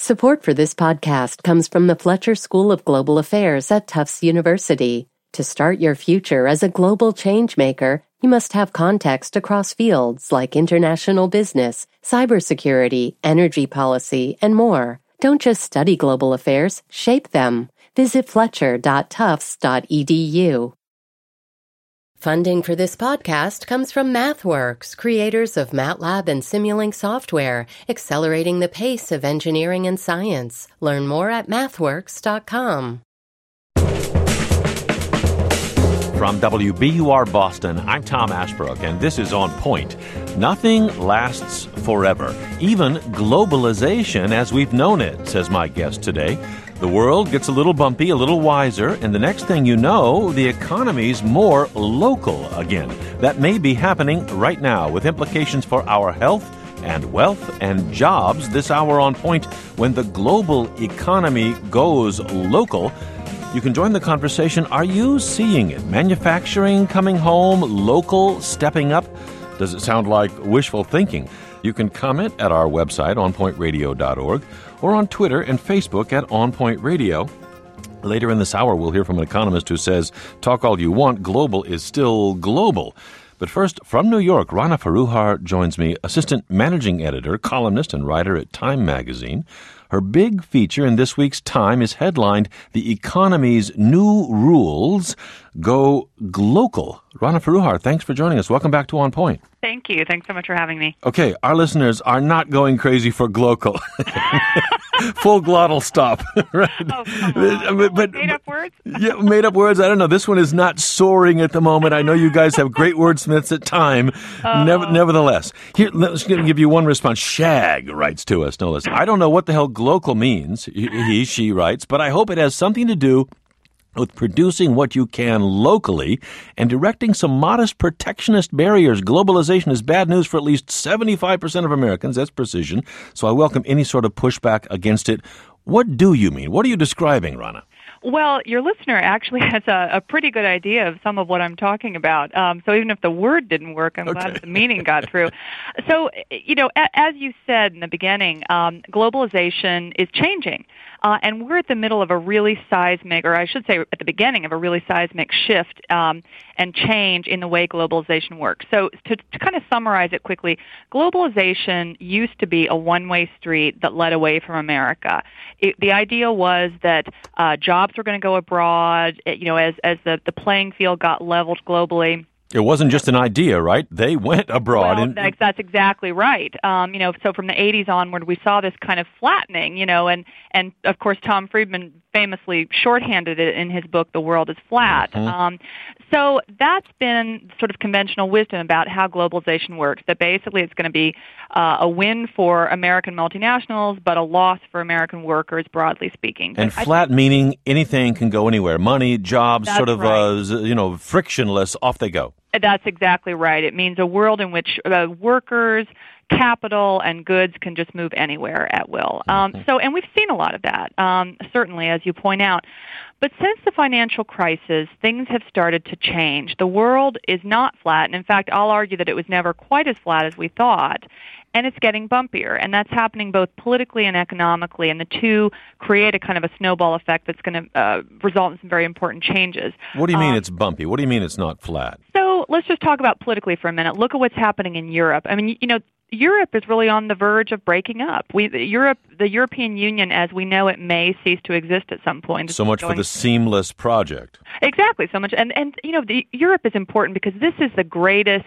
Support for this podcast comes from the Fletcher School of Global Affairs at Tufts University. To start your future as a global changemaker, you must have context across fields like international business, cybersecurity, energy policy, and more. Don't just study global affairs, shape them. Visit fletcher.tufts.edu. Funding for this podcast comes from MathWorks, creators of MATLAB and Simulink software, accelerating the pace of engineering and science. Learn more at mathworks.com. From WBUR Boston, I'm Tom Ashbrook, and this is On Point. Nothing lasts forever, even globalization as we've known it, says my guest today. The world gets a little bumpy, a little wiser, and the next thing you know, the economy's more local again. That may be happening right now, with implications for our health and wealth and jobs. This hour On Point, when the global economy goes local. You can join the conversation. Are you seeing it? Manufacturing coming home, local stepping up? Does it sound like wishful thinking? You can comment at our website, onpointradio.org, or on Twitter and Facebook at onpointradio. Later in this hour, we'll hear from an economist who says, talk all you want, global is still global. But first, from New York, Rana Foroohar joins me, assistant managing editor, columnist, and writer at Time magazine. Her big feature in this week's Time is headlined, The Economy's New Rules Go Glocal. Rana Foroohar, thanks for joining us. Welcome back to On Point. Thank you. Thanks so much for having me. Okay, our listeners are not going crazy for glocal. Full glottal stop. Right? Oh, come on. But made-up words? Yeah, made-up words. I don't know. This one is not soaring at the moment. I know you guys have great wordsmiths at Time. Nevertheless, here, let's give you one response. Shag writes to us, no less. I don't know what the hell glocal means, she writes, but I hope it has something to do with producing what you can locally and directing some modest protectionist barriers. Globalization is bad news for at least 75% of Americans. That's precision. So I welcome any sort of pushback against it. What do you mean? What are you describing, Rana? Well, your listener actually has a pretty good idea of some of what I'm talking about. So even if the word didn't work, I'm glad that the meaning got through. So, as you said in the beginning, globalization is changing. And we're at the middle of a really seismic, or I should say at the beginning of a really seismic shift and change in the way globalization works. So to kind of summarize it quickly, globalization used to be a one-way street that led away from America. The idea was that jobs were going to go abroad, as the playing field got leveled globally. It wasn't just an idea, right? They went abroad. Well, that's exactly right. So from the 80s onward, we saw this kind of flattening, and of course Tom Friedman famously shorthanded it in his book, The World is Flat. Mm-hmm. So that's been sort of conventional wisdom about how globalization works, that basically it's going to be a win for American multinationals, but a loss for American workers, broadly speaking. And flat meaning anything can go anywhere. Money, jobs, that's sort of, right. Frictionless, off they go. That's exactly right. It means a world in which workers, capital, and goods can just move anywhere at will. And we've seen a lot of that, certainly, as you point out. But since the financial crisis, things have started to change. The world is not flat, and in fact, I'll argue that it was never quite as flat as we thought. And it's getting bumpier, and that's happening both politically and economically, and the two create a kind of a snowball effect that's going to result in some very important changes. What do you mean it's bumpy? What do you mean it's not flat? So let's just talk about politically for a minute. Look at what's happening in Europe. I mean, Europe is really on the verge of breaking up. The European Union, as we know it, may cease to exist at some point. So much for the seamless project. Exactly, so much. And Europe is important because this is the greatest,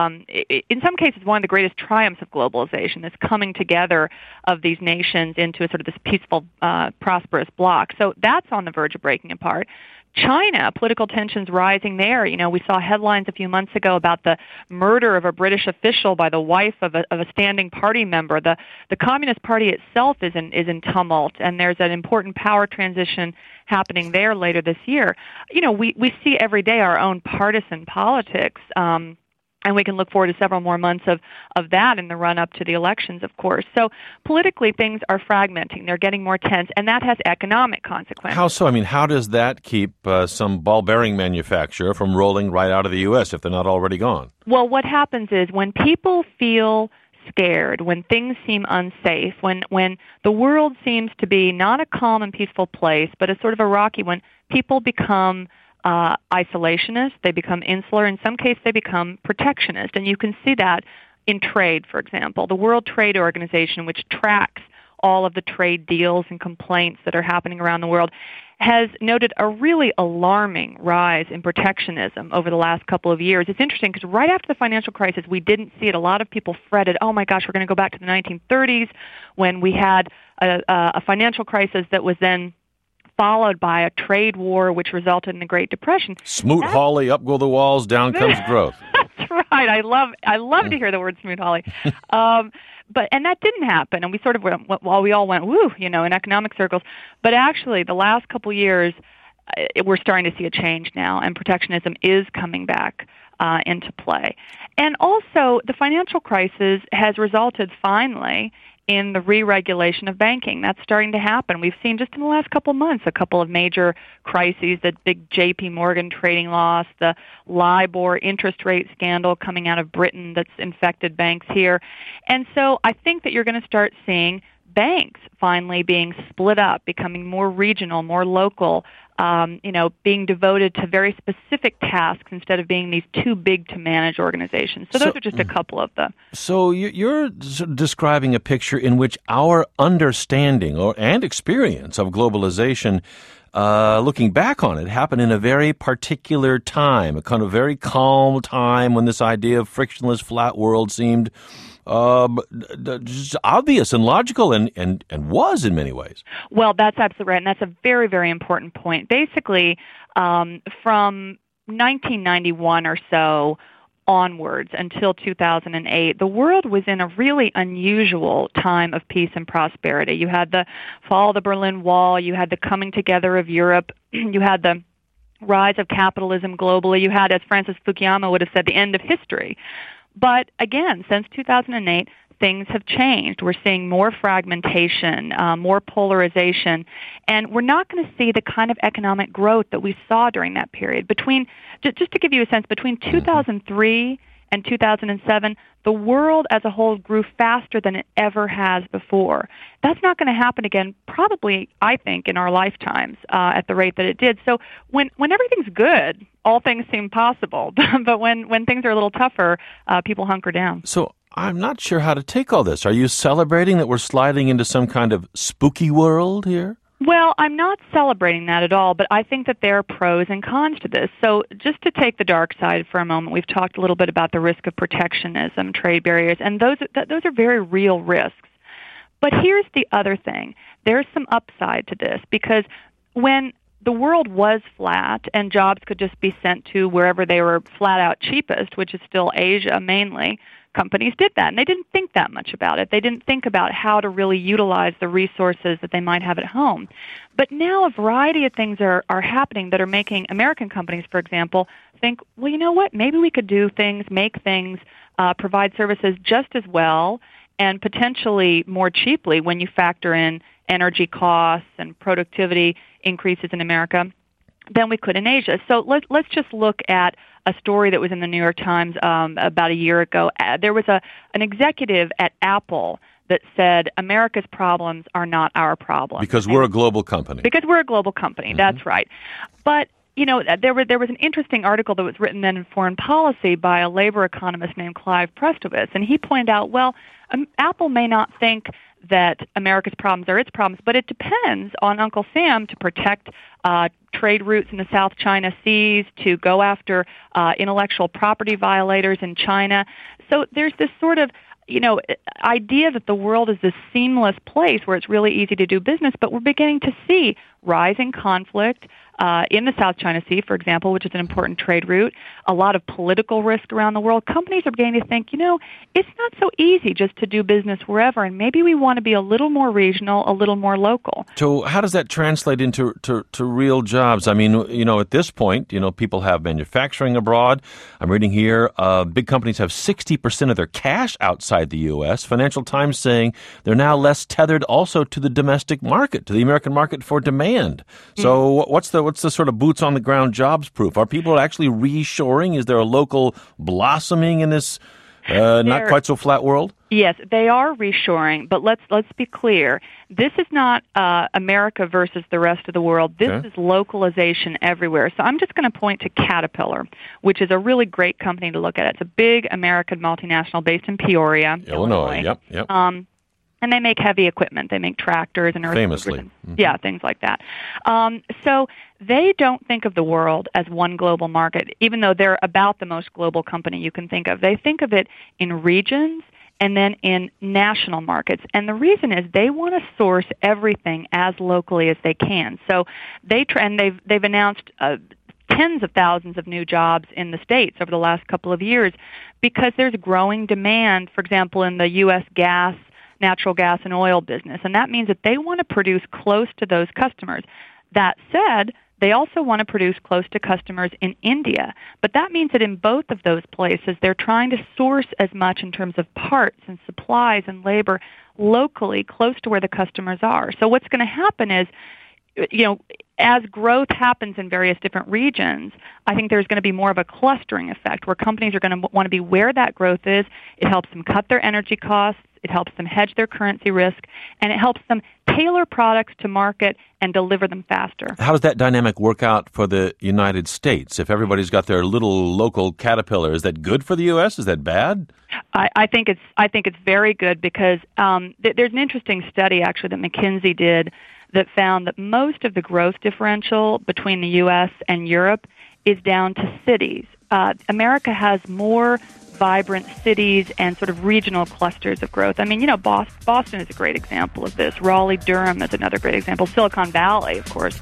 in some cases, one of the greatest triumphs of globalization, this coming together of these nations into a sort of this peaceful, prosperous bloc. So that's on the verge of breaking apart. China, political tensions rising there. We saw headlines a few months ago about the murder of a British official by the wife of a standing party member. The Communist Party itself is in tumult, and there's an important power transition happening there later this year. We see every day our own partisan politics. And we can look forward to several more months of that in the run-up to the elections, of course. So politically, things are fragmenting. They're getting more tense, and that has economic consequences. How so? I mean, how does that keep some ball bearing manufacturer from rolling right out of the U.S. if they're not already gone? Well, what happens is when people feel scared, when things seem unsafe, when the world seems to be not a calm and peaceful place, but a sort of a rocky one, people become isolationist, they become insular, in some cases they become protectionist. And you can see that in trade, for example. The World Trade Organization, which tracks all of the trade deals and complaints that are happening around the world, has noted a really alarming rise in protectionism over the last couple of years. It's interesting because right after the financial crisis, we didn't see it. A lot of people fretted, oh my gosh, we're going to go back to the 1930s when we had a financial crisis that was then followed by a trade war, which resulted in the Great Depression. Smoot-Hawley, up go the walls, down comes growth. That's right. I love to hear the word Smoot-Hawley. And that didn't happen, and we sort of went, well, we all went, woo, in economic circles. But actually, the last couple of years, we're starting to see a change now, and protectionism is coming back into play. And also, the financial crisis has resulted finally in the re-regulation of banking. That's starting to happen. We've seen just in the last couple of months a couple of major crises, the big J.P. Morgan trading loss, the LIBOR interest rate scandal coming out of Britain that's infected banks here. And so I think that you're going to start seeing banks finally being split up, becoming more regional, more local, being devoted to very specific tasks instead of being these too big to manage organizations. So those are just a couple of them. So you're describing a picture in which our understanding and experience of globalization, looking back on it, happened in a very particular time, a kind of very calm time when this idea of frictionless flat world seemed just obvious and logical and was in many ways. Well, that's absolutely right, and that's a very, very important point. Basically, from 1991 or so onwards until 2008, the world was in a really unusual time of peace and prosperity. You had the fall of the Berlin Wall, you had the coming together of Europe, you had the rise of capitalism globally, you had, as Francis Fukuyama would have said, the end of history. But again, since 2008, things have changed. We're seeing more fragmentation, more polarization, and we're not going to see the kind of economic growth that we saw during that period. Just to give you a sense, between 2003 and 2007, the world as a whole grew faster than it ever has before. That's not going to happen again, probably, I think, in our lifetimes at the rate that it did. So when everything's good, all things seem possible. But when things are a little tougher, people hunker down. So I'm not sure how to take all this. Are you celebrating that we're sliding into some kind of spooky world here? Well, I'm not celebrating that at all, but I think that there are pros and cons to this. So just to take the dark side for a moment, we've talked a little bit about the risk of protectionism, trade barriers, and those are very real risks. But here's the other thing. There's some upside to this, because when the world was flat and jobs could just be sent to wherever they were flat out cheapest, which is still Asia mainly, companies did that, and they didn't think that much about it. They didn't think about how to really utilize the resources that they might have at home. But now a variety of things are happening that are making American companies, for example, think, well, you know what, maybe we could do things, make things, provide services just as well and potentially more cheaply when you factor in energy costs and productivity increases in America than we could in Asia. So let's just look at a story that was in the New York Times about a year ago. There was an executive at Apple that said America's problems are not our problems. Because we're a global company. Because we're a global company, that's right. But there was an interesting article that was written then in Foreign Policy by a labor economist named Clive Prestowitz, and he pointed out, well, Apple may not think that America's problems are its problems, but it depends on Uncle Sam to protect trade routes in the South China Seas, to go after intellectual property violators in China. So there's this sort of idea that the world is this seamless place where it's really easy to do business, but we're beginning to see rising conflict in the South China Sea, for example, which is an important trade route, a lot of political risk around the world. Companies are beginning to think, it's not so easy just to do business wherever, and maybe we want to be a little more regional, a little more local. So how does that translate into to real jobs? I mean, at this point, people have manufacturing abroad. I'm reading here, big companies have 60% of their cash outside the U.S. Financial Times saying they're now less tethered also to the domestic market, to the American market for demand. So what's the sort of boots on the ground jobs proof? Are people actually reshoring? Is there a local blossoming in this Not quite so flat world? Yes, they are reshoring, but let's be clear. This is not America versus the rest of the world. This is localization everywhere. So I'm just going to point to Caterpillar, which is a really great company to look at. It's a big American multinational based in Peoria, Illinois. Yep. And they make heavy equipment. They make tractors and famously. Yeah, things like that. So they don't think of the world as one global market, even though they're about the most global company you can think of. They think of it in regions and then in national markets. And the reason is they want to source everything as locally as they can. So they've announced tens of thousands of new jobs in the States over the last couple of years because there's growing demand, for example, in the U.S. natural gas and oil business. And that means that they want to produce close to those customers. That said, they also want to produce close to customers in India. But that means that in both of those places, they're trying to source as much in terms of parts and supplies and labor locally, close to where the customers are. So what's going to happen is, as growth happens in various different regions, I think there's going to be more of a clustering effect where companies are going to want to be where that growth is. It helps them cut their energy costs. It helps them hedge their currency risk, and it helps them tailor products to market and deliver them faster. How does that dynamic work out for the United States? If everybody's got their little local Caterpillar, is that good for the U.S.? Is that bad? I think it's very good because there's an interesting study actually that McKinsey did that found that most of the growth differential between the U.S. and Europe is down to cities. America has more vibrant cities and sort of regional clusters of growth. I mean, Boston is a great example of this. Raleigh-Durham is another great example. Silicon Valley, of course.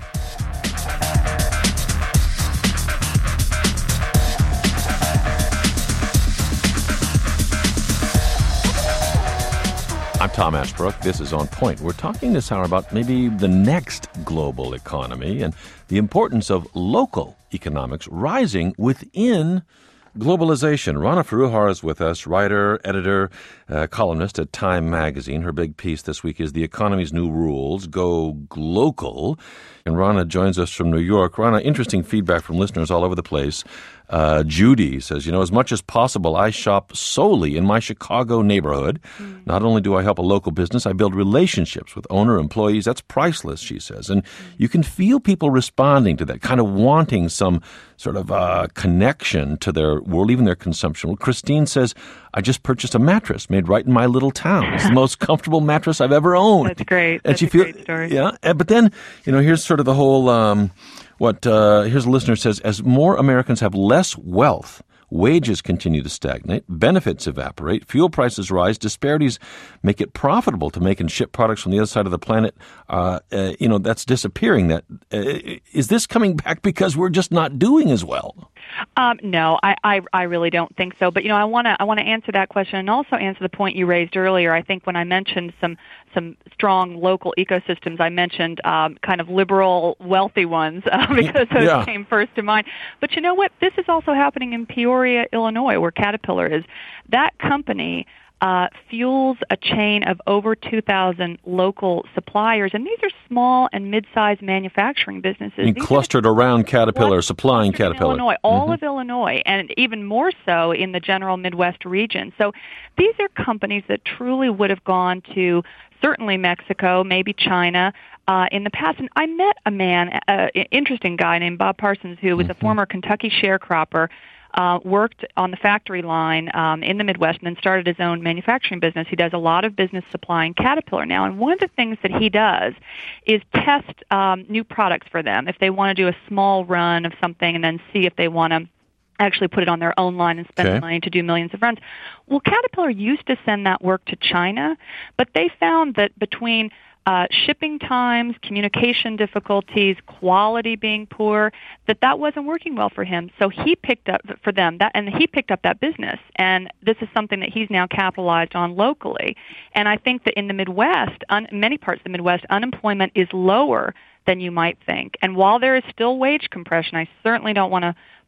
I'm Tom Ashbrook. This is On Point. We're talking this hour about maybe the next global economy and the importance of local economics rising within globalization. Rana Foroohar is with us, writer, editor, columnist at Time Magazine. Her big piece this week is The Economy's New Rules, Go Global. And Rana joins us from New York. Rana, interesting feedback from listeners all over the place. Judy says, as much as possible, I shop solely in my Chicago neighborhood. Not only do I help a local business, I build relationships with owner employees. That's priceless, she says. And you can feel people responding to that, kind of wanting some sort of connection to their world, even their consumption. Well, Christine says, I just purchased a mattress made right in my little town. It's the most comfortable mattress I've ever owned. That's great. And That's a great story. Yeah, but then, here's sort of the whole... here's a listener says, as more Americans have less wealth, wages continue to stagnate, benefits evaporate, fuel prices rise, disparities make it profitable to make and ship products from the other side of the planet. That's disappearing. Is this coming back because we're just not doing as well? No, I really don't think so. But I want to answer that question and also answer the point you raised earlier. I think when I mentioned some strong local ecosystems, I mentioned kind of liberal, wealthy ones because those came first to mind. But you know what? This is also happening in Peoria, Illinois, where Caterpillar is. That company fuels a chain of over 2,000 local suppliers, and these are small and mid-sized manufacturing businesses. And clustered around Caterpillar, supplying Caterpillar. Illinois, all of Illinois, and even more so in the general Midwest region. So these are companies that truly would have gone to certainly Mexico, maybe China, in the past. And I met a man, an interesting guy named Bob Parsons, who was a former Kentucky sharecropper, worked on the factory line in the Midwest and then started his own manufacturing business. He does a lot of business supplying Caterpillar now. And one of the things that he does is test new products for them. If they want to do a small run of something and then see if they want to actually put it on their own line and spend the money to do millions of runs. Well, Caterpillar used to send that work to China, but they found that between shipping times, communication difficulties, quality being poor, that wasn't working well for him. So he picked up for them he picked up that business. And this is something that he's now capitalized on locally. And I think that in the Midwest, many parts of the Midwest, unemployment is lower than you might think. And while there is still wage compression, I certainly don't want to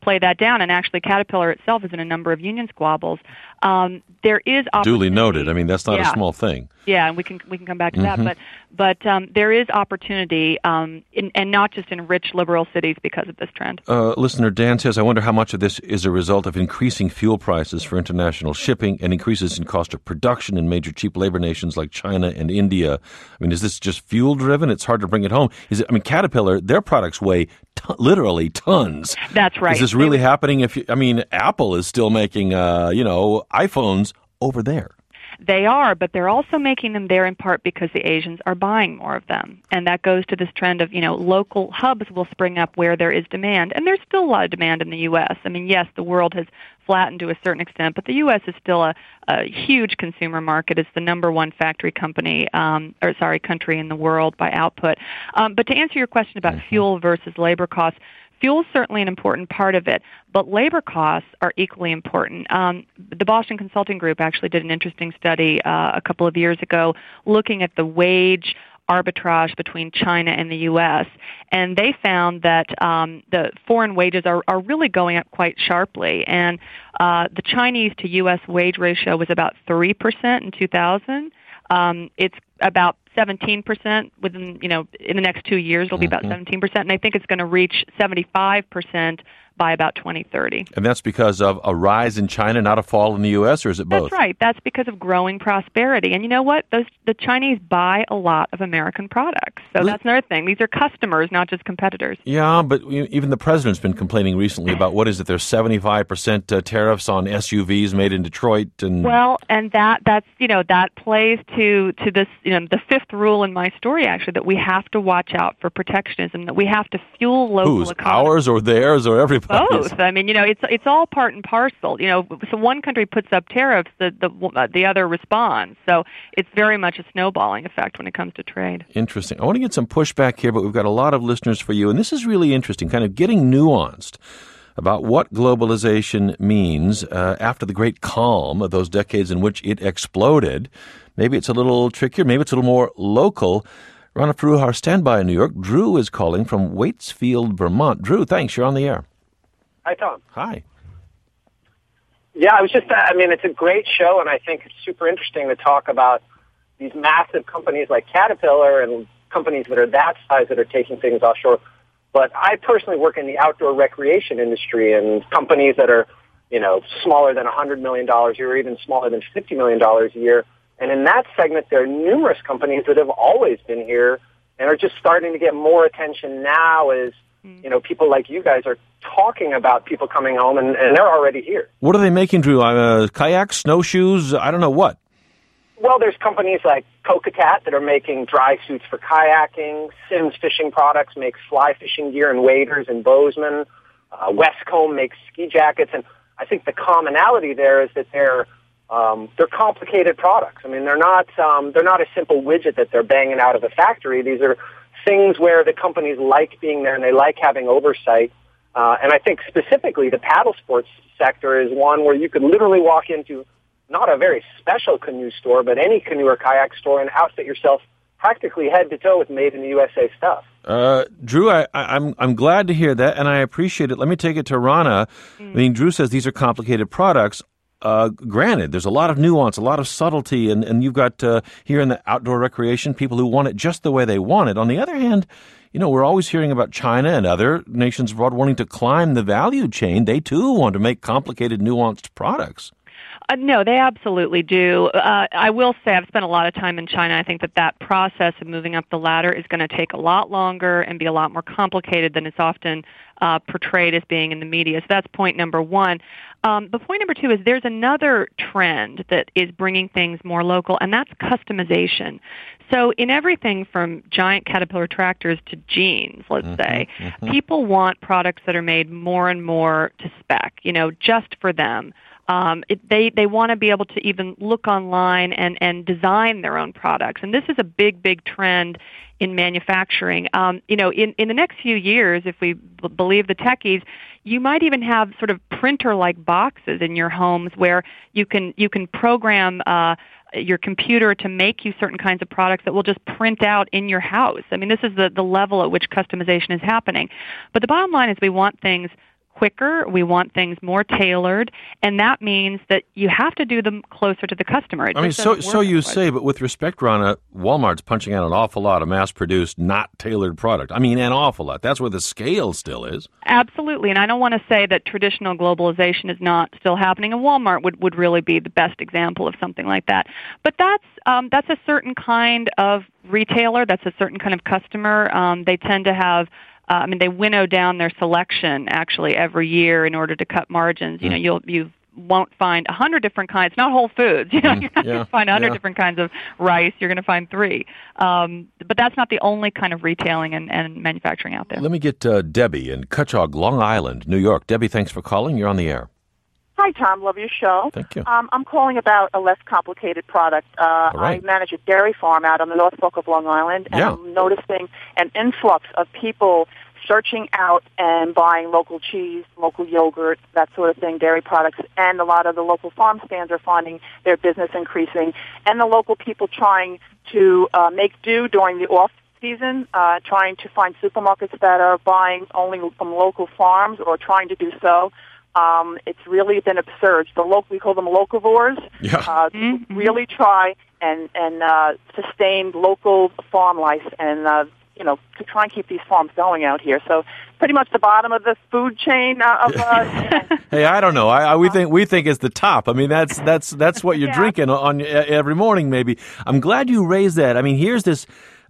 play that down, and actually Caterpillar itself is in a number of union squabbles. There is opportunity. Duly noted. I mean, that's not a small thing. Yeah, and we can come back to that. But there is opportunity, and not just in rich liberal cities because of this trend. Listener Dan says, I wonder how much of this is a result of increasing fuel prices for international shipping and increases in cost of production in major cheap labor nations like China and India. I mean, is this just fuel driven? It's hard to bring it home. Caterpillar, their products weigh literally tons. That's right. Is this really happening? Apple is still making, iPhones over there. They are, but they're also making them there in part because the Asians are buying more of them. And that goes to this trend of, local hubs will spring up where there is demand. And there's still a lot of demand in the U.S. I mean, yes, the world has flattened to a certain extent, but the U.S. is still a huge consumer market. It's the number one factory country in the world by output. But to answer your question about fuel versus labor costs, fuel is certainly an important part of it, but labor costs are equally important. The Boston Consulting Group actually did an interesting study a couple of years ago looking at the wage arbitrage between China and the U.S., and they found that the foreign wages are really going up quite sharply. And the Chinese to U.S. wage ratio was about 3% in 2000. It's about 17% within, in the next 2 years, it'll be about 17%, and I think it's going to reach 75% by about 2030. And that's because of a rise in China, not a fall in the U.S., or is it both? That's right. That's because of growing prosperity. And you know what? The Chinese buy a lot of American products. So that's another thing. These are customers, not just competitors. Yeah, but even the president's been complaining recently about, there's 75% tariffs on SUVs made in Detroit. Well, and that plays to this, the fifth rule in my story, actually, that we have to watch out for protectionism, that we have to fuel local economies. Ours or theirs or everybody's? Both. I mean, it's all part and parcel. So one country puts up tariffs, the other responds. So it's very much a snowballing effect when it comes to trade. Interesting. I want to get some pushback here, but we've got a lot of listeners for you, and this is really interesting, kind of getting nuanced about what globalization means after the great calm of those decades in which it exploded. Maybe it's a little trickier, maybe it's a little more local. Rana Foroohar, standby in New York. Drew is calling from Waitsfield, Vermont. Drew, thanks. You're on the air. Hi, Tom. Hi. Yeah, it's a great show, and I think it's super interesting to talk about these massive companies like Caterpillar and companies that are that size that are taking things offshore. But I personally work in the outdoor recreation industry, and companies that are, smaller than $100 million a year or even smaller than $50 million a year. And in that segment, there are numerous companies that have always been here and are just starting to get more attention now as people like you guys are talking about people coming home, and they're already here. What are they making, Drew? Kayaks, snowshoes, I don't know what. Well, there's companies like Kokatat that are making dry suits for kayaking. Sims Fishing Products makes fly fishing gear and waders in Bozeman. Westcomb makes ski jackets. And I think the commonality there is that they're complicated products. I mean, they're not a simple widget that they're banging out of a factory. These are things where the companies like being there and they like having oversight. And I think specifically the paddle sports sector is one where you could literally walk into not a very special canoe store, but any canoe or kayak store and outfit yourself practically head to toe with made in the USA stuff. Drew, I'm glad to hear that, and I appreciate it. Let me take it to Rana. I mean, Drew says these are complicated products. Granted, there's a lot of nuance, a lot of subtlety, and you've got here in the outdoor recreation people who want it just the way they want it. On the other hand, we're always hearing about China and other nations abroad wanting to climb the value chain. They, too, want to make complicated, nuanced products. No, they absolutely do. I will say I've spent a lot of time in China. I think that process of moving up the ladder is going to take a lot longer and be a lot more complicated than it's often portrayed as being in the media. So that's point number one. But point number two is there's another trend that is bringing things more local, and that's customization. So in everything from giant Caterpillar tractors to jeans, let's say, people want products that are made more and more to spec, just for them. They want to be able to even look online and design their own products. And this is a big, big trend in manufacturing. In the next few years, if we believe the techies, you might even have sort of printer-like boxes in your homes where you can program your computer to make you certain kinds of products that will just print out in your house. I mean, this is the level at which customization is happening. But the bottom line is we want things quicker. We want things more tailored, and that means that you have to do them closer to the customer. I mean, so you say, but with respect, Rana, Walmart's punching out an awful lot of mass-produced, not tailored product. I mean, an awful lot. That's where the scale still is. Absolutely, and I don't want to say that traditional globalization is not still happening, and Walmart would really be the best example of something like that. But that's a certain kind of retailer. That's a certain kind of customer. They tend to have they winnow down their selection actually every year in order to cut margins. You know, you won't find 100 different kinds. Not Whole Foods. You know, you're not going to find 100 different kinds of rice. You're going to find 3. But that's not the only kind of retailing and manufacturing out there. Let me get Debbie in Cutchogue, Long Island, New York. Debbie, thanks for calling. You're on the air. Hi, Tom. Love your show. Thank you. I'm calling about a less complicated product. Right. I manage a dairy farm out on the North Fork of Long Island, and I'm noticing an influx of people searching out and buying local cheese, local yogurt, that sort of thing, dairy products, and a lot of the local farm stands are finding their business increasing, and the local people trying to make do during the off-season, trying to find supermarkets that are buying only from local farms or trying to do so. It's really been absurd. We call them locavores. Really try and sustain local farm life and to try and keep these farms going out here. So pretty much the bottom of the food chain Hey, I don't know. We think it's the top. I mean, that's what you're drinking on every morning. Maybe. I'm glad you raised that. I mean, here's this.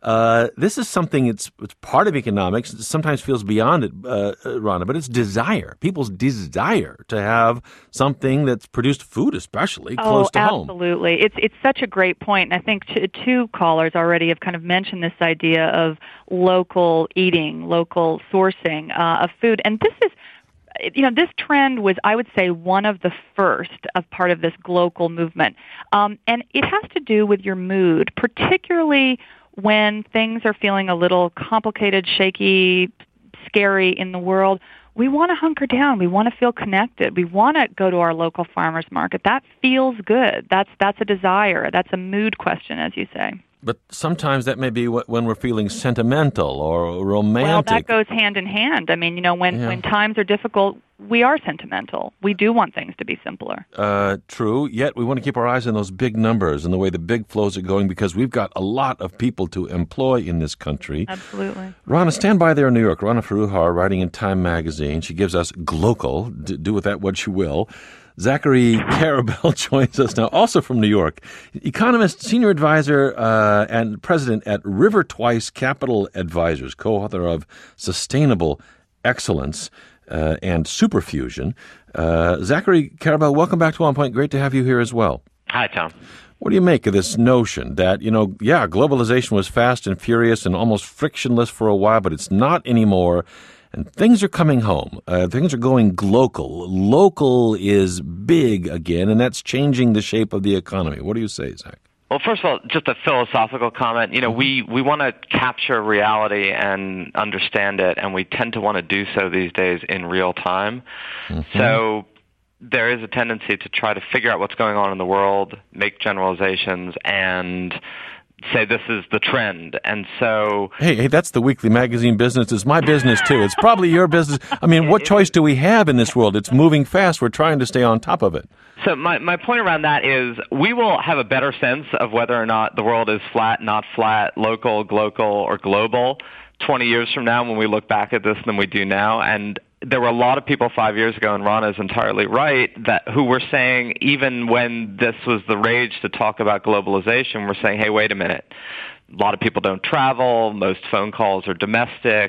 This is something it's part of economics. It sometimes feels beyond it, Rana, but it's desire. People's desire to have something that's produced food, especially close to home. Absolutely. It's such a great point. And I think two callers already have kind of mentioned this idea of local eating, local sourcing of food. And this is, this trend was, I would say, one of the first of part of this global movement. And it has to do with your mood, particularly when things are feeling a little complicated, shaky, scary in the world. We want to hunker down. We want to feel connected. We want to go to our local farmers market. That feels good. That's a desire. That's a mood question, as you say. But sometimes that may be when we're feeling sentimental or romantic. Well, that goes hand in hand. I mean, when times are difficult, we are sentimental. We do want things to be simpler. True. Yet we want to keep our eyes on those big numbers and the way the big flows are going because we've got a lot of people to employ in this country. Absolutely. Rana, stand by there in New York. Rana Foroohar, writing in Time magazine. She gives us Glocal. Do with that what you will. Zachary Karabell joins us now, also from New York. Economist, senior advisor, and president at River Twice Capital Advisors, co-author of Sustainable Excellence and Superfusion. Zachary Karabell, welcome back to On Point. Great to have you here as well. Hi, Tom. What do you make of this notion that, globalization was fast and furious and almost frictionless for a while, but it's not anymore? And things are coming home. Things are going global. Local is big again, and that's changing the shape of the economy. What do you say, Zach? Well, first of all, just a philosophical comment. We want to capture reality and understand it, and we tend to want to do so these days in real time. Mm-hmm. So there is a tendency to try to figure out what's going on in the world, make generalizations, and say this is the trend. And so Hey, that's the weekly magazine business. It's my business too. It's probably your business. I mean, what choice do we have in this world? It's moving fast. We're trying to stay on top of it. So my point around that is we will have a better sense of whether or not the world is flat, not flat, local, glocal, or global 20 years from now when we look back at this than we do now. And there were a lot of people 5 years ago, and Rana is entirely right, who were saying, even when this was the rage to talk about globalization, we're saying, hey, wait a minute. A lot of people don't travel. Most phone calls are domestic.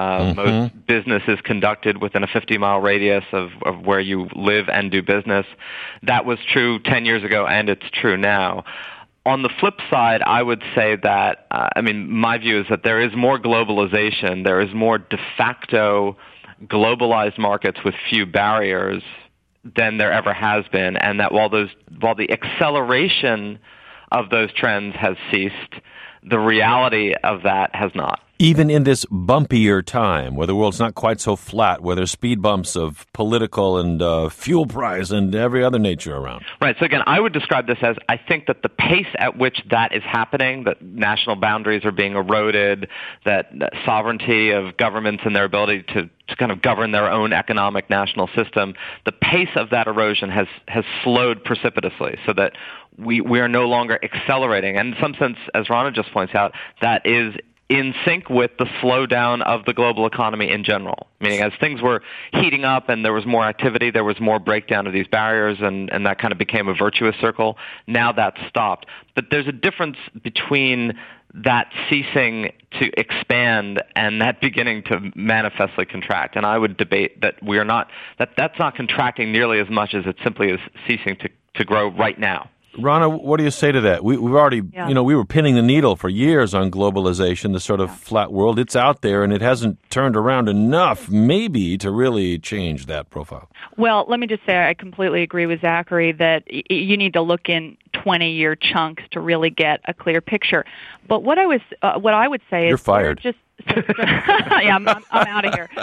Most business is conducted within a 50-mile radius of where you live and do business. That was true 10 years ago, and it's true now. On the flip side, I would say that, my view is that there is more globalization. There is more de facto globalized markets with few barriers than there ever has been, and that while the acceleration of those trends has ceased, the reality of that has not. Even in this bumpier time, where the world's not quite so flat, where there's speed bumps of political and fuel price and every other nature around. Right. So again, I would describe this as, I think that the pace at which that is happening, that national boundaries are being eroded, that sovereignty of governments and their ability to kind of govern their own economic national system, the pace of that erosion has slowed precipitously, so that we are no longer accelerating. And in some sense, as Rana just points out, that is in sync with the slowdown of the global economy in general. Meaning, as things were heating up and there was more activity, there was more breakdown of these barriers, and that kind of became a virtuous circle. Now that's stopped. But there's a difference between that ceasing to expand and that beginning to manifestly contract. And I would debate that that's not contracting nearly as much as it simply is ceasing to grow right now. Rana, what do you say to that? We've already, we were pinning the needle for years on globalization, the sort of flat world. It's out there, and it hasn't turned around enough, maybe, to really change that profile. Well, let me just say I completely agree with Zachary that you need to look in 20-year chunks to really get a clear picture. But what I would say is... You're fired. Yeah, I'm out of here.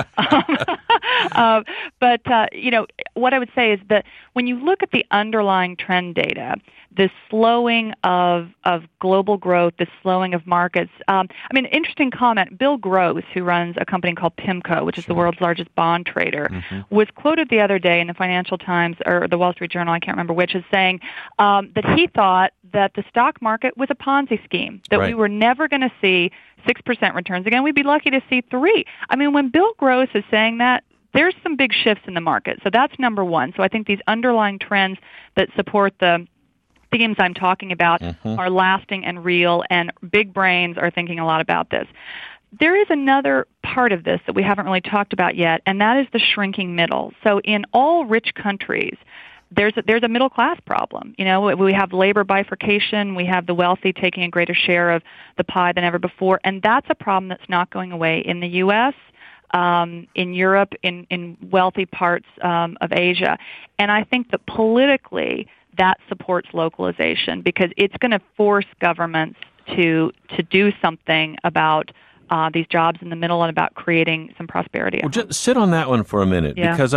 But what I would say is that when you look at the underlying trend data, the slowing of global growth, the slowing of markets. Interesting comment. Bill Gross, who runs a company called PIMCO, which is the world's largest bond trader, was quoted the other day in the Financial Times or the Wall Street Journal, I can't remember which, as saying that he thought that the stock market was a Ponzi scheme, that we were never going to see 6% returns again. We'd be lucky to see 3%. When Bill Gross is saying that, there's some big shifts in the market. So that's number one. So I think these underlying trends that support the themes I'm talking about are lasting and real, and big brains are thinking a lot about this. There is another part of this that we haven't really talked about yet, and that is the shrinking middle. So in all rich countries, there's a middle class problem. We have labor bifurcation, we have the wealthy taking a greater share of the pie than ever before, and that's a problem that's not going away in the U.S., in Europe, in wealthy parts of Asia. And I think that politically that supports localization, because it's going to force governments to do something about these jobs in the middle and about creating some prosperity. Well, just sit on that one for a minute, because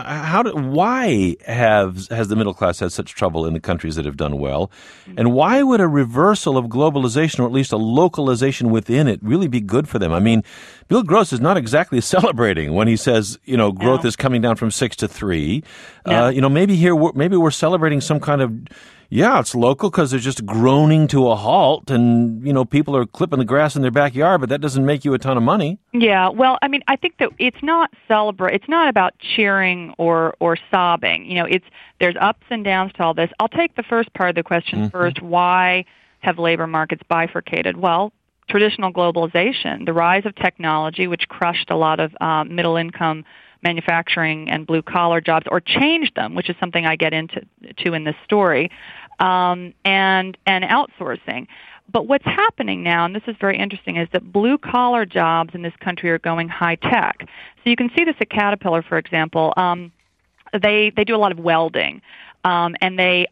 why has the middle class had such trouble in the countries that have done well, and why would a reversal of globalization, or at least a localization within it, really be good for them? Bill Gross is not exactly celebrating when he says, growth is coming down from 6 to 3. No. Maybe we're celebrating some kind of. Yeah, it's local because they're just groaning to a halt, and, people are clipping the grass in their backyard, but that doesn't make you a ton of money. Yeah, well, I think that it's not it's not about cheering or sobbing. There's ups and downs to all this. I'll take the first part of the question first. Why have labor markets bifurcated? Well, traditional globalization, the rise of technology, which crushed a lot of middle-income manufacturing and blue-collar jobs, or changed them, which is something I get into in this story, and outsourcing. But what's happening now, and this is very interesting, is that blue-collar jobs in this country are going high-tech. So you can see this at Caterpillar, for example. They do a lot of welding, and they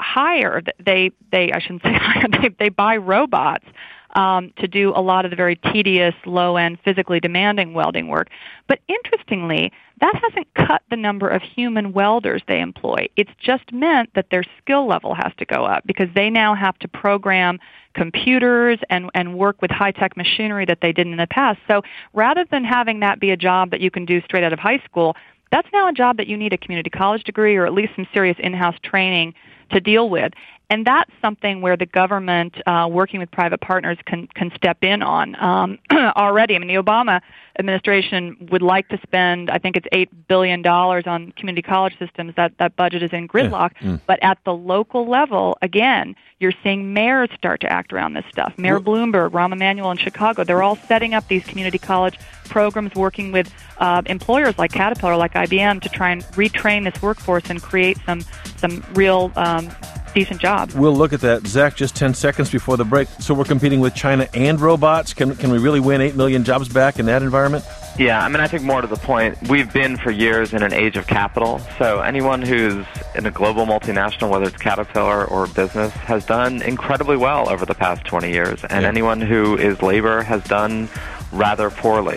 buy robots to do a lot of the very tedious, low-end, physically demanding welding work. But interestingly, that hasn't cut the number of human welders they employ. It's just meant that their skill level has to go up, because they now have to program computers and work with high-tech machinery that they didn't in the past. So rather than having that be a job that you can do straight out of high school, that's now a job that you need a community college degree or at least some serious in-house training to deal with. And that's something where the government, working with private partners, can step in on already. The Obama administration would like to spend, I think it's $8 billion on community college systems. That budget is in gridlock. But at the local level, again, you're seeing mayors start to act around this stuff. Mayor Bloomberg, Rahm Emanuel in Chicago, they're all setting up these community college programs, working with employers like Caterpillar, like IBM, to try and retrain this workforce and create some real decent jobs. We'll look at that. Zach, just 10 seconds before the break. So we're competing with China and robots. Can we really win 8 million jobs back in that environment? Yeah, I mean, I think more to the point, we've been for years in an age of capital. So anyone who's in a global multinational, whether it's Caterpillar or business, has done incredibly well over the past 20 years. And anyone who is labor has done rather poorly.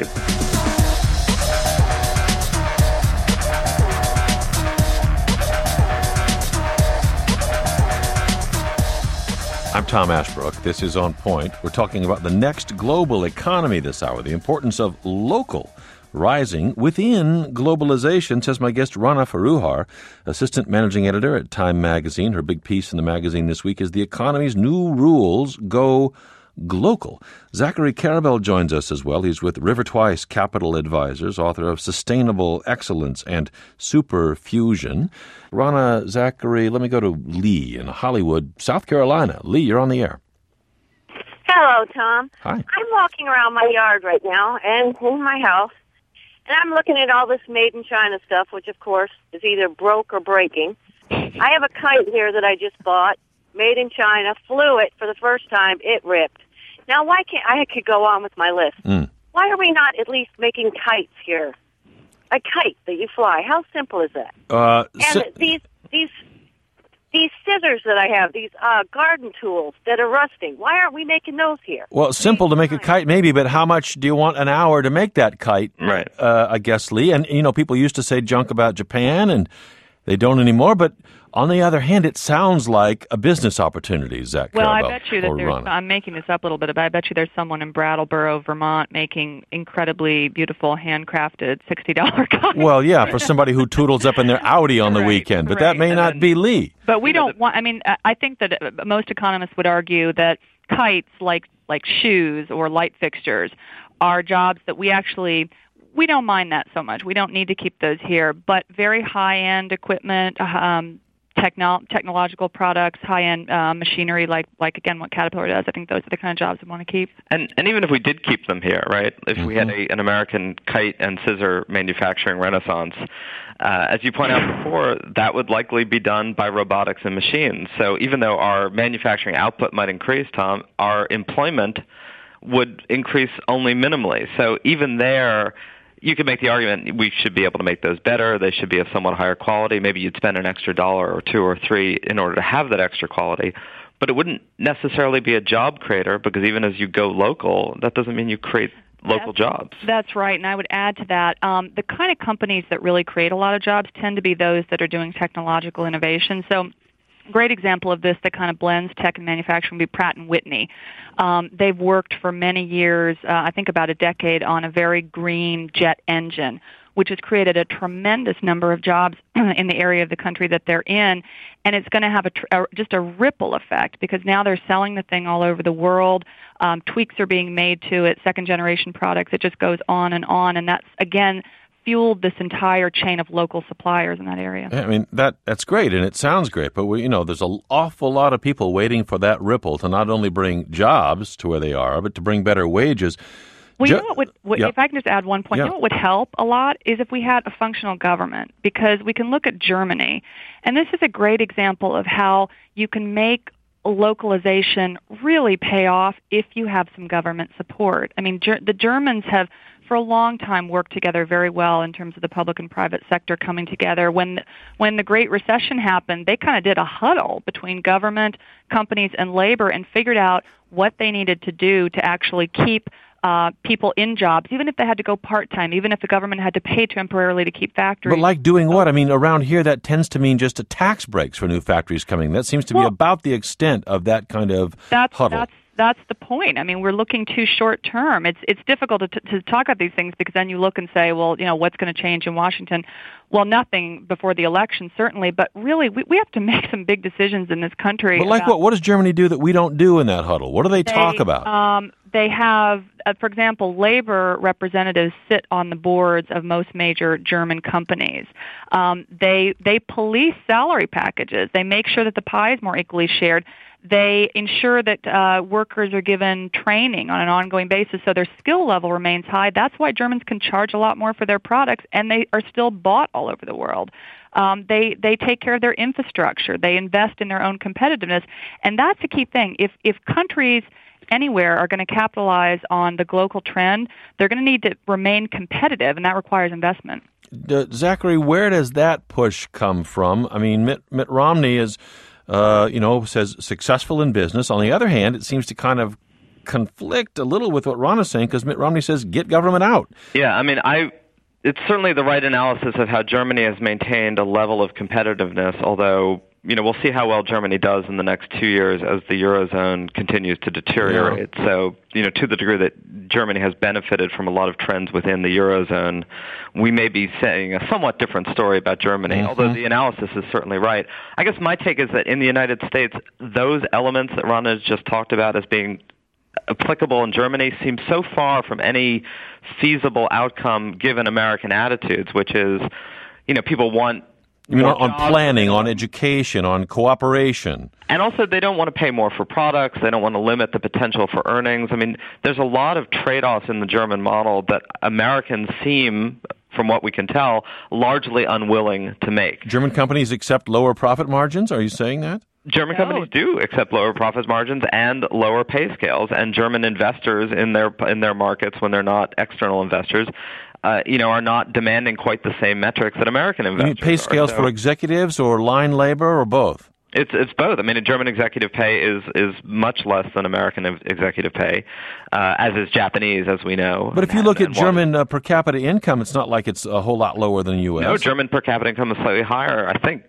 I'm Tom Ashbrook. This is On Point. We're talking about the next global economy this hour, the importance of local rising within globalization, says my guest Rana Foroohar, assistant managing editor at Time Magazine. Her big piece in the magazine this week is The Economy's New Rules Go Global. Zachary Karabell joins us as well. He's with River Twice Capital Advisors, author of Sustainable Excellence and Superfusion. Rana, Zachary, let me go to Lee in Hollywood, South Carolina. Lee, you're on the air. Hello, Tom. Hi. I'm walking around my yard right now and in my house, and I'm looking at all this made in China stuff, which, of course, is either broke or breaking. I have a kite here that I just bought, made in China, flew it for the first time, it ripped. Now, why can't I could go on with my list? Why are we not at least making kites here? A kite that you fly. How simple is that? And these scissors that I have, these garden tools that are rusting, why aren't we making those here? Well, simple to make a kite, maybe, but how much do you want an hour to make that kite? Right. I guess, Lee. And, you know, people used to say junk about Japan, and they don't anymore, but on the other hand, it sounds like a business opportunity, Zach. Well, Karabell, I bet you that I'm making this up a little bit, but I bet you there's someone in Brattleboro, Vermont, making incredibly beautiful, handcrafted $60 kites. Well, yeah, for somebody who toodles up in their Audi on the weekend, but that may not be Lee. But we don't want, I mean, I think that most economists would argue that kites, like shoes or light fixtures, are jobs that we don't mind that so much. We don't need to keep those here, but very high-end equipment, technological products, high-end machinery, like again what Caterpillar does. I think those are the kind of jobs we want to keep. And even if we did keep them here, right? If we had an American kite and scissor manufacturing renaissance, as you point out before, that would likely be done by robotics and machines. So even though our manufacturing output might increase, Tom, our employment would increase only minimally. So even there, you could make the argument we should be able to make those better. They should be of somewhat higher quality. Maybe you'd spend an extra $1 or $2 or $3 in order to have that extra quality. But it wouldn't necessarily be a job creator, because even as you go local, that doesn't mean you create local jobs. That's right, and I would add to that, the kind of companies that really create a lot of jobs tend to be those that are doing technological innovation. So great example of this that kind of blends tech and manufacturing would be Pratt & Whitney. They've worked for many years, I think about a decade, on a very green jet engine, which has created a tremendous number of jobs in the area of the country that they're in. And it's going to have just a ripple effect, because now they're selling the thing all over the world. Tweaks are being made to it, second-generation products. It just goes on. And that's, again, fueled this entire chain of local suppliers in that area. I mean, that's great, and it sounds great, but there's an awful lot of people waiting for that ripple to not only bring jobs to where they are, but to bring better wages. Well, you know what would if I can just add one point, you know what would help a lot is if we had a functional government, because we can look at Germany, and this is a great example of how you can make localization really pay off if you have some government support. I mean, the Germans have for a long time worked together very well in terms of the public and private sector coming together. When the Great Recession happened, they kind of did a huddle between government, companies, and labor and figured out what they needed to do to actually keep people in jobs, even if they had to go part-time, even if the government had to pay temporarily to keep factories. But like doing what? I mean, around here, that tends to mean just a tax breaks for new factories coming. That seems to be about the extent of that kind of huddle. That's the point. I mean, we're looking too short term. It's difficult to talk about these things, because then you look and say, well, what's going to change in Washington? Well, nothing before the election, certainly. But really, we have to make some big decisions in this country. But like what? What does Germany do that we don't do in that huddle? What do they talk about? They have, for example, labor representatives sit on the boards of most major German companies. They police salary packages. They make sure that the pie is more equally shared. They ensure that workers are given training on an ongoing basis so their skill level remains high. That's why Germans can charge a lot more for their products, and they are still bought all over the world. They take care of their infrastructure. They invest in their own competitiveness, and that's a key thing. If countries anywhere are going to capitalize on the global trend, they're going to need to remain competitive, and that requires investment. Zachary, where does that push come from? I mean, Mitt Romney is, says successful in business. On the other hand, it seems to kind of conflict a little with what Ron is saying, because Mitt Romney says get government out. Yeah, I mean, it's certainly the right analysis of how Germany has maintained a level of competitiveness, although, we'll see how well Germany does in the next 2 years as the Eurozone continues to deteriorate. Yeah. So, to the degree that Germany has benefited from a lot of trends within the Eurozone, we may be saying a somewhat different story about Germany, although the analysis is certainly right. I guess my take is that in the United States, those elements that Ron has just talked about as being applicable in Germany seem so far from any feasible outcome given American attitudes, which is, people want on planning, on education, on cooperation. And also they don't want to pay more for products. They don't want to limit the potential for earnings. I mean, there's a lot of trade-offs in the German model that Americans seem, from what we can tell, largely unwilling to make. German companies accept lower profit margins? Are you saying that? German companies do accept lower profit margins and lower pay scales, and German investors in their markets, when they're not external investors, are not demanding quite the same metrics that American investors are. You mean pay scales for executives or line labor or both? It's both. I mean, German executive pay is much less than American executive pay, as is Japanese, as we know. But if you look at German per capita income, it's not like it's a whole lot lower than the U.S. No, German per capita income is slightly higher, I think,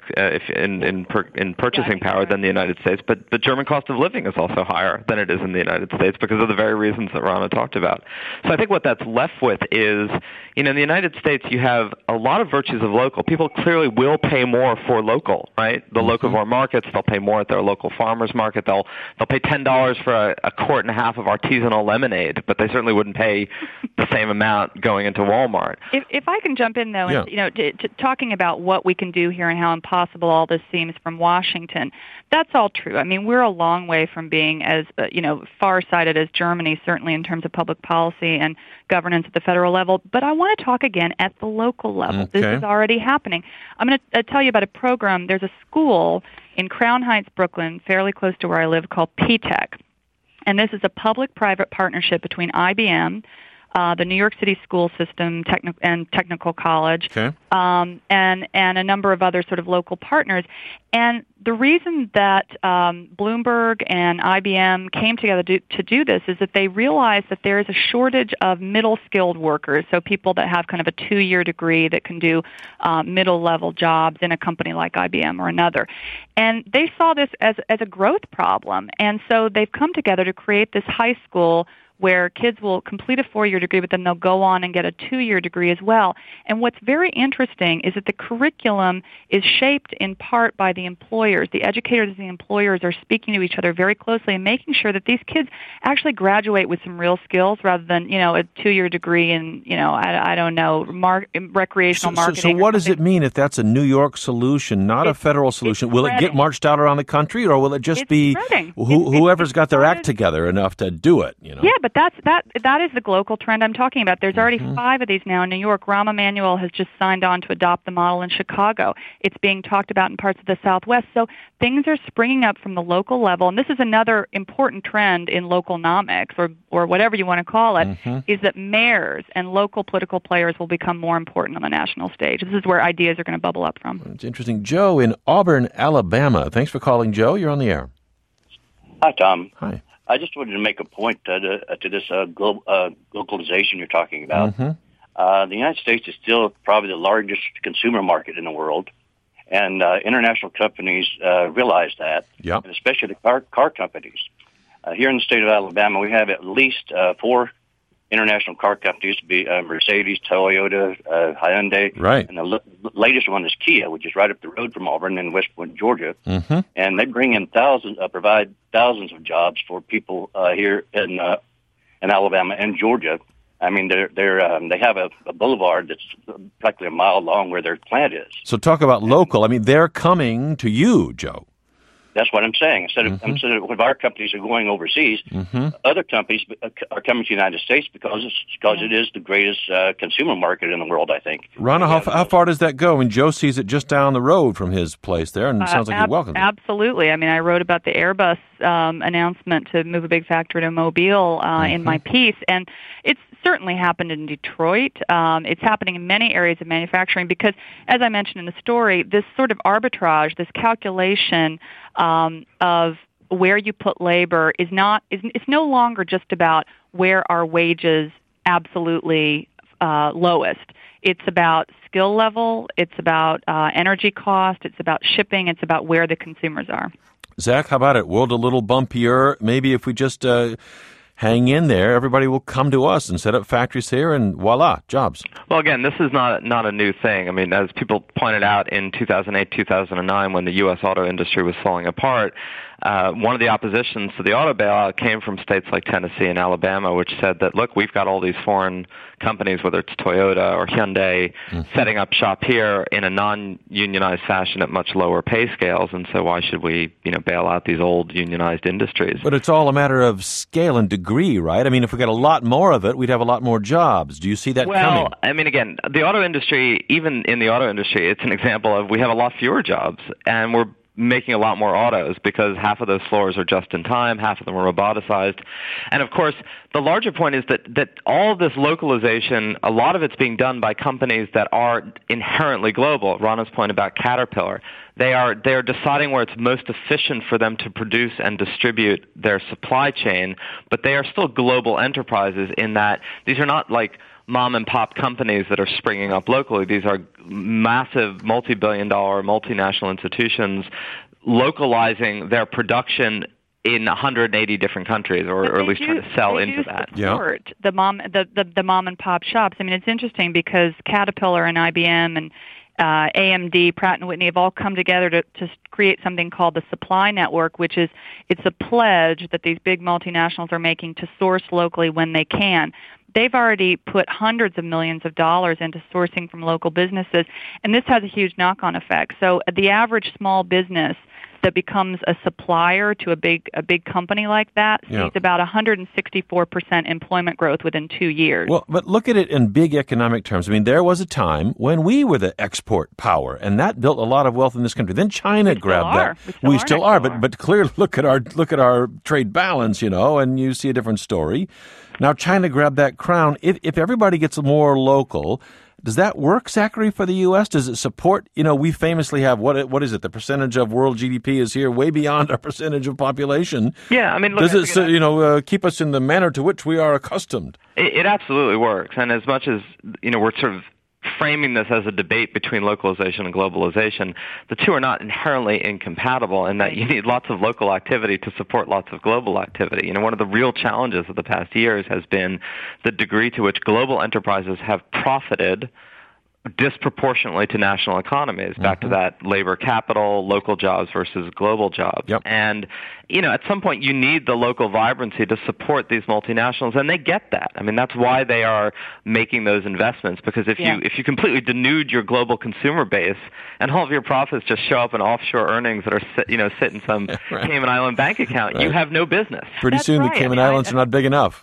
in purchasing power than the United States. But German cost of living is also higher than it is in the United States because of the very reasons that Rana talked about. So I think what that's left with is, in the United States, you have a lot of virtues of local. People clearly will pay more for local, right? The locavore markets, they'll pay more at their local farmers market. They'll pay $10 for a quart and a half of artisanal lemonade, but they certainly wouldn't pay the same amount going into Walmart. If I can jump in, though, and, talking about what we can do here and how impossible all this seems from Washington, that's all true. I mean, we're a long way from being as, far-sighted as Germany, certainly in terms of public policy and governance at the federal level. But I want to talk again at the local level. Okay. This is already happening. I'm going to tell you about a program. There's a school in Crown Heights, Brooklyn, fairly close to where I live, called P-TECH. And this is a public-private partnership between IBM, the New York City school system and technical college, and a number of other sort of local partners. And the reason that Bloomberg and IBM came together to do this is that they realized that there is a shortage of middle-skilled workers, so people that have kind of a 2-year degree that can do middle-level jobs in a company like IBM or another. And they saw this as a growth problem, and so they've come together to create this high school where kids will complete a 4-year degree, but then they'll go on and get a 2-year degree as well. And what's very interesting is that the curriculum is shaped in part by the employers. The educators and the employers are speaking to each other very closely and making sure that these kids actually graduate with some real skills rather than, a 2-year degree in, recreational marketing. So what does it mean if that's a New York solution, not a federal solution? Will it get marched out around the country, or will it just be whoever's got their act together enough to do it? Yeah, but that is the global trend I'm talking about. There's already 5 of these now in New York. Rahm Emanuel has just signed on to adopt the model in Chicago. It's being talked about in parts of the Southwest. So things are springing up from the local level, and this is another important trend in local-nomics, or whatever you want to call it, is that mayors and local political players will become more important on the national stage. This is where ideas are going to bubble up from. It's interesting. Joe in Auburn, Alabama. Thanks for calling, Joe. You're on the air. Hi, Tom. Hi. I just wanted to make a point to this globalization you're talking about. The United States is still probably the largest consumer market in the world, and international companies realize that, and especially the car companies. Here in the state of Alabama, we have at least 4 international car companies, be Mercedes, Toyota, Hyundai. Right. And the latest one is Kia, which is right up the road from Auburn in West Point, Georgia. And they bring in provide thousands of jobs for people here in Alabama and Georgia. I mean, they have a boulevard that's practically a mile long where their plant is. So talk about local. I mean, they're coming to you, Joe. That's what I'm saying. Instead of when our companies are going overseas, other companies are coming to the United States because it is the greatest consumer market in the world, I think. Rana, how far does that go? I mean, Joe sees it just down the road from his place there, and it sounds like he welcomes it. Absolutely. I mean, I wrote about the Airbus announcement to move a big factory to Mobile in my piece, and it's certainly happened in Detroit. It's happening in many areas of manufacturing because, as I mentioned in the story, this sort of arbitrage, this calculation of where you put labor it's no longer just about where our wages absolutely lowest. It's about skill level, it's about energy cost, it's about shipping, it's about where the consumers are. Zach, how about it? World a little bumpier. Maybe if we just hang in there, everybody will come to us and set up factories here, and voila, jobs. Well, again, this is not a new thing. I mean, as people pointed out in 2008, 2009, when the U.S. auto industry was falling apart, one of the oppositions to the auto bailout came from states like Tennessee and Alabama, which said that, look, we've got all these foreign companies, whether it's Toyota or Hyundai, setting up shop here in a non-unionized fashion at much lower pay scales, and so why should we, bail out these old unionized industries? But it's all a matter of scale and degree, right? I mean, if we got a lot more of it, we'd have a lot more jobs. Do you see that coming? Well, I mean, again, the auto industry, even in the auto industry, it's an example of we have a lot fewer jobs, and we're making a lot more autos because half of those floors are just in time, half of them are roboticized. And of course, the larger point is that all of this localization, a lot of it's being done by companies that are inherently global. Rana's point about Caterpillar, they are deciding where it's most efficient for them to produce and distribute their supply chain, but they are still global enterprises in that these are not like mom-and-pop companies that are springing up locally. These are massive, multi-billion-dollar, multinational institutions localizing their production in 180 different countries, or at least trying to sell into that. Support the mom-and-pop shops. I mean, it's interesting because Caterpillar and IBM and AMD, Pratt & Whitney have all come together to create something called the Supply Network, which is it's a pledge that these big multinationals are making to source locally when they can. They've already put hundreds of millions of dollars into sourcing from local businesses, and this has a huge knock-on effect. So the average small business that becomes a supplier to a big company like that sees about 164% employment growth within 2 years. Well, but look at it in big economic terms. I mean, there was a time when we were the export power, and that built a lot of wealth in this country. Then China grabbed that. We still are, but clearly look at our trade balance, and you see a different story. Now China grabbed that crown. If everybody gets more local, does that work, Zachary, for the U.S.? Does it support, we famously have, what is it, the percentage of world GDP is here way beyond our percentage of population. Yeah, I mean, look, does it, keep us in the manner to which we are accustomed? It absolutely works. And as much as, we're sort of framing this as a debate between localization and globalization, the two are not inherently incompatible in that you need lots of local activity to support lots of global activity. One of the real challenges of the past years has been the degree to which global enterprises have profited disproportionately to national economies, back to that labor capital, local jobs versus global jobs. Yep. And, at some point you need the local vibrancy to support these multinationals, and they get that. I mean, that's why they are making those investments, because if you completely denude your global consumer base and all of your profits just show up in offshore earnings that are sit in some Cayman Island bank account, you have no business. Pretty soon the Cayman Islands are not big enough.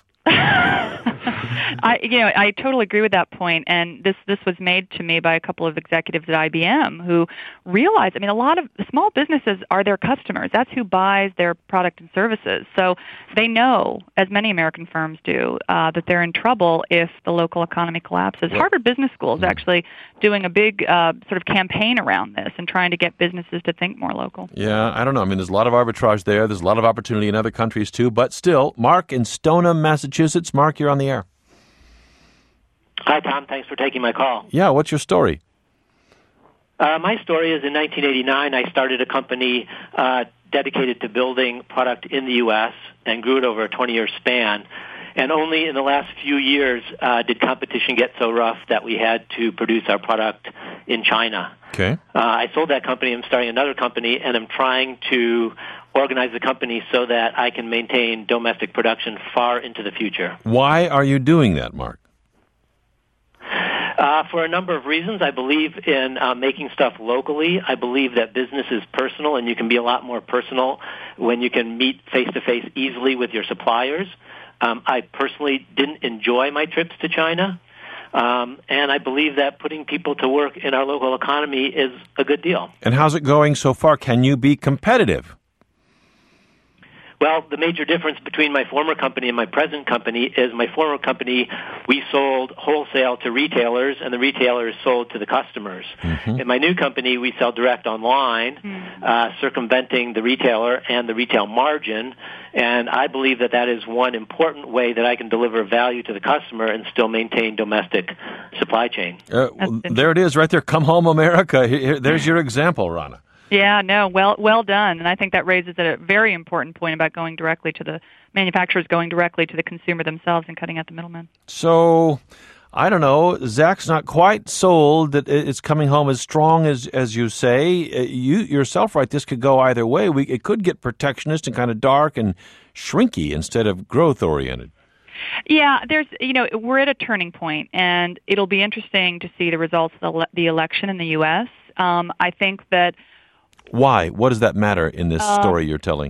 I totally agree with that point, and this was made to me by a couple of executives at IBM who realized, a lot of small businesses are their customers. That's who buys their product and services. So they know, as many American firms do, that they're in trouble if the local economy collapses. Harvard Business School is actually doing a big sort of campaign around this and trying to get businesses to think more local. Yeah, I don't know. There's a lot of arbitrage there. There's a lot of opportunity in other countries too, but still, Mark in Stoneham, Massachusetts. Mark, you're on the air. Hi, Tom. Thanks for taking my call. Yeah, what's your story? My story is in 1989, I started a company dedicated to building product in the U.S. and grew it over a 20-year span. And only in the last few years did competition get so rough that we had to produce our product in China. Okay. I sold that company. I'm starting another company, and I'm trying to organize the company so that I can maintain domestic production far into the future. Why are you doing that, Mark? For a number of reasons. I believe in making stuff locally. I believe that business is personal, and you can be a lot more personal when you can meet face-to-face easily with your suppliers. I personally didn't enjoy my trips to China, and I believe that putting people to work in our local economy is a good deal. And how's it going so far? Can you be competitive? Well, the major difference between my former company and my present company is my former company, we sold wholesale to retailers, and the retailers sold to the customers. Mm-hmm. In my new company, we sell direct online, circumventing the retailer and the retail margin, and I believe that that is one important way that I can deliver value to the customer and still maintain domestic supply chain. There it is right there. Come home, America. There's your example, Rana. Yeah, no, well done. And I think that raises a very important point about going directly to the manufacturers, going directly to the consumer themselves and cutting out the middlemen. So, I don't know, Zach's not quite sold that it's coming home as strong as you say. You yourself, right, this could go either way. It could get protectionist and kind of dark and shrinky instead of growth-oriented. Yeah, we're at a turning point, and it'll be interesting to see the results of the election in the U.S. I think that... Why? What does that matter in this story you're telling?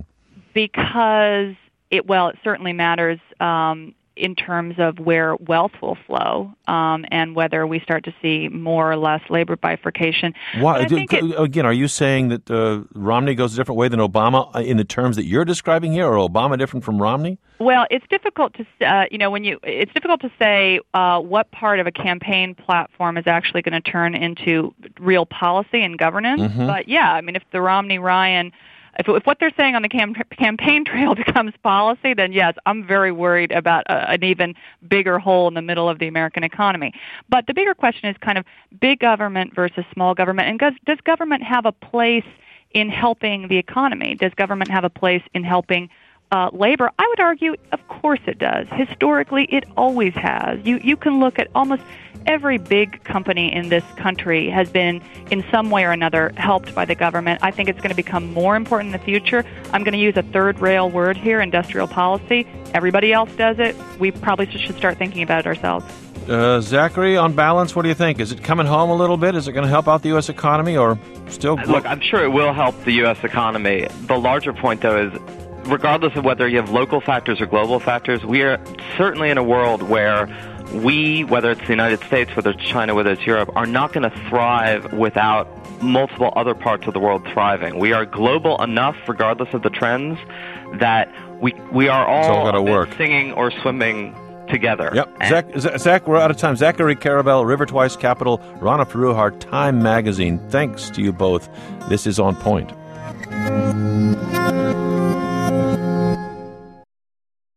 Because it certainly matters in terms of where wealth will flow and whether we start to see more or less labor bifurcation. Why? Again, are you saying that Romney goes a different way than Obama in the terms that you're describing here, or Obama different from Romney? Well, it's difficult to it's difficult to say what part of a campaign platform is actually going to turn into real policy and governance. Mm-hmm. But yeah, I mean, if the Romney-Ryan If what they're saying on the campaign trail becomes policy, then yes, I'm very worried about an even bigger hole in the middle of the American economy. But the bigger question is kind of big government versus small government. And does government have a place in helping the economy? Does government have a place in helping labor? I would argue, of course it does. Historically, it always has. You can look at almost every big company in this country has been, in some way or another, helped by the government. I think it's going to become more important in the future. I'm going to use a third rail word here, industrial policy. Everybody else does it. We probably should start thinking about it ourselves. Zachary, on balance, what do you think? Is it coming home a little bit? Is it going to help out the U.S. economy, or still? Look, I'm sure it will help the U.S. economy. The larger point, though, is regardless of whether you have local factors or global factors, we are certainly in a world where we, whether it's the United States, whether it's China, whether it's Europe, are not going to thrive without multiple other parts of the world thriving. We are global enough, regardless of the trends, that we are all singing or swimming together. Yep. Zach, we're out of time. Zachary Karabell, River Twice Capital, Rana Foroohar, Time Magazine. Thanks to you both. This is On Point.